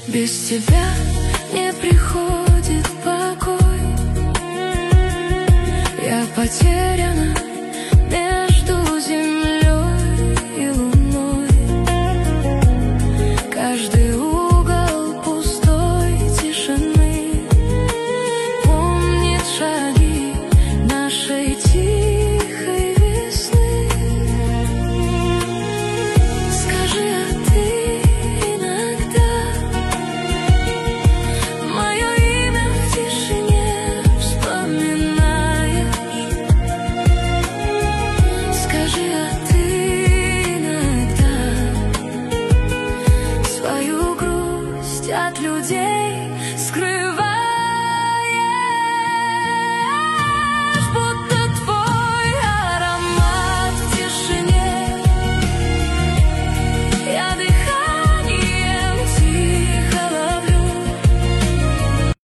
Без тебя не приходит покой. Я потеряна между землей и луной. Каждый угол пустой тишины помнит шаги нашей тихой весны. Скажи, а ты иногда мое имя в тишине вспоминаешь? Скажи, а ты иногда свою грусть от людей